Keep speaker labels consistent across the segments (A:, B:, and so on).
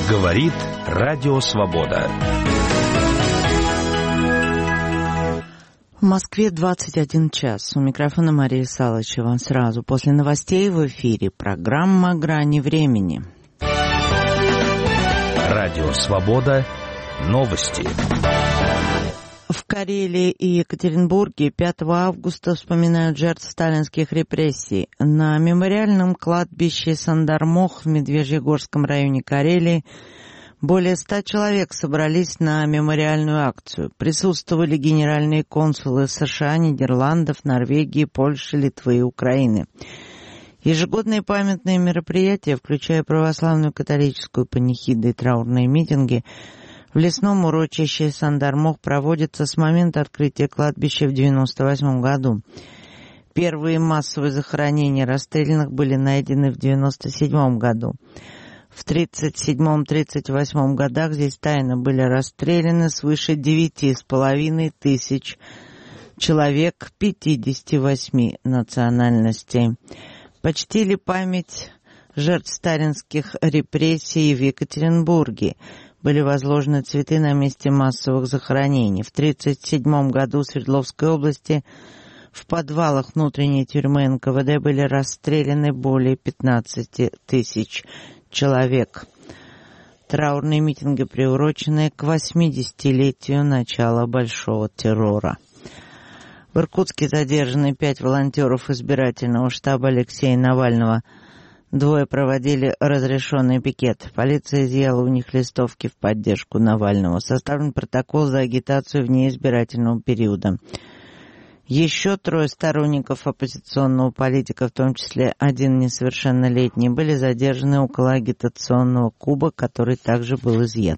A: Говорит Радио Свобода.
B: В Москве 21 час. У микрофона Мария Салычева. Сразу после новостей в эфире программа «Грани времени».
A: Радио Свобода. Новости.
B: В Карелии и Екатеринбурге 5 августа вспоминают жертв сталинских репрессий. На мемориальном кладбище Сандармох в Медвежьегорском районе Карелии более 100 человек собрались на мемориальную акцию. Присутствовали генеральные консулы США, Нидерландов, Норвегии, Польши, Литвы и Украины. Ежегодные памятные мероприятия, включая православную католическую панихиду и траурные митинги, в лесном урочище Сандармох проводятся с момента открытия кладбища в 1998 году. Первые массовые захоронения расстрелянных были найдены в 1997 году. В 1937-1938 годах здесь тайно были расстреляны свыше 9,5 тысяч человек 58 национальностей. Почтили память жертв сталинских репрессий в Екатеринбурге. Были возложены цветы на месте массовых захоронений. В 1937 году в Свердловской области в подвалах внутренней тюрьмы НКВД были расстреляны более 15 тысяч человек. Траурные митинги приурочены к 80-летию начала Большого террора. В Иркутске задержаны 5 волонтеров избирательного штаба Алексея Навального. 2 проводили разрешенный пикет. Полиция изъяла у них листовки в поддержку Навального. Составлен протокол за агитацию вне избирательного периода. Еще 3 сторонников оппозиционного политика, в том числе 1 несовершеннолетний, были задержаны около агитационного куба, который также был изъят.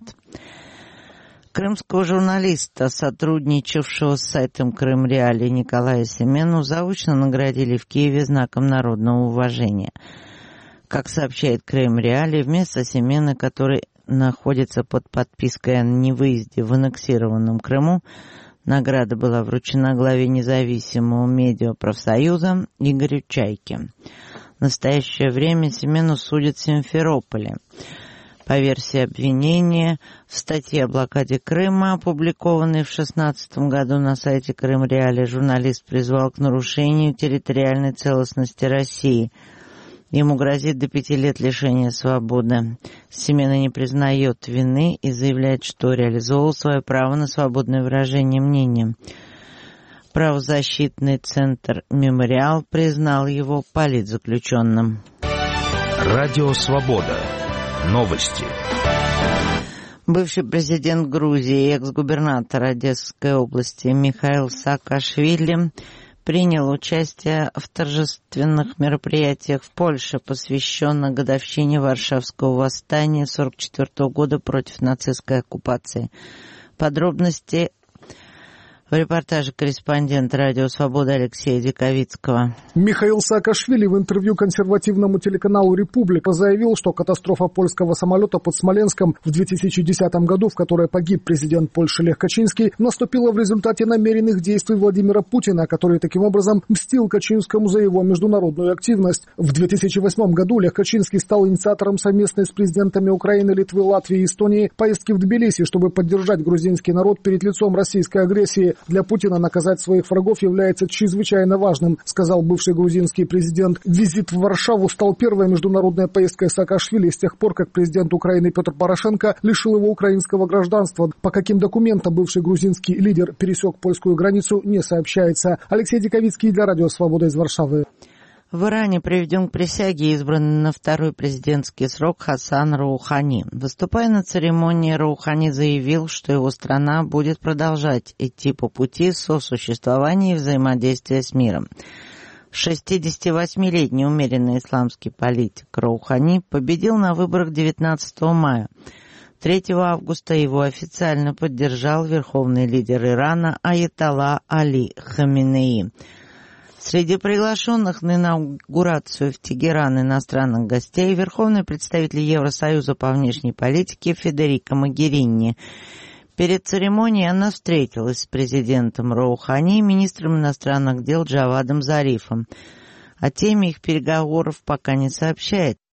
B: Крымского журналиста, сотрудничавшего с сайтом Крым-Реалии Николая Семену, заочно наградили в Киеве знаком народного уважения. Как сообщает Крым-Реалии, вместо Семена, который находится под подпиской о невыезде в аннексированном Крыму, награда была вручена главе независимого медиапрофсоюза Игорю Чайке. В настоящее время Семену судят в Симферополе. По версии обвинения, в статье о блокаде Крыма, опубликованной в 2016 году на сайте Крым-Реалии, журналист призвал к нарушению территориальной целостности России. Ему грозит до 5 лет лишения свободы. Семена не признает вины и заявляет, что реализовал свое право на свободное выражение мнения. Правозащитный центр «Мемориал» признал его политзаключенным.
A: Радио Свобода. Новости.
B: Бывший президент Грузии и экс-губернатор Одесской области Михаил Саакашвили принял участие в торжественных мероприятиях в Польше, посвященных годовщине Варшавского восстания 1944 года против нацистской оккупации. Подробности в репортаже корреспондента «Радио Свобода» Алексея Диковицкого.
C: Михаил Саакашвили в интервью консервативному телеканалу «Република» заявил, что катастрофа польского самолета под Смоленском в 2010 году, в которой погиб президент Польши Лех Качинский, наступила в результате намеренных действий Владимира Путина, который таким образом мстил Качинскому за его международную активность. В 2008 году Лех Качинский стал инициатором совместной с президентами Украины, Литвы, Латвии и Эстонии поездки в Тбилиси, чтобы поддержать грузинский народ перед лицом российской агрессии. Для Путина наказать своих врагов является чрезвычайно важным, сказал бывший грузинский президент. Визит в Варшаву стал первой международной поездкой Саакашвили с тех пор, как президент Украины Петр Порошенко лишил его украинского гражданства. По каким документам бывший грузинский лидер пересек польскую границу, не сообщается. Алексей Диковицкий для Радио Свобода из Варшавы.
B: В Иране приведен к присяге избранный на 2-й президентский срок Хасан Роухани. Выступая на церемонии, Роухани заявил, что его страна будет продолжать идти по пути сосуществования и взаимодействия с миром. 68-летний умеренный исламский политик Роухани победил на выборах 19 мая. 3 августа его официально поддержал верховный лидер Ирана Аятолла Али Хаминеи. Среди приглашенных на инаугурацию в Тегеран иностранных гостей верховный представитель Евросоюза по внешней политике Федерика Могерини. Перед церемонией она встретилась с президентом Роухани и министром иностранных дел Джавадом Зарифом. О теме их переговоров пока не сообщает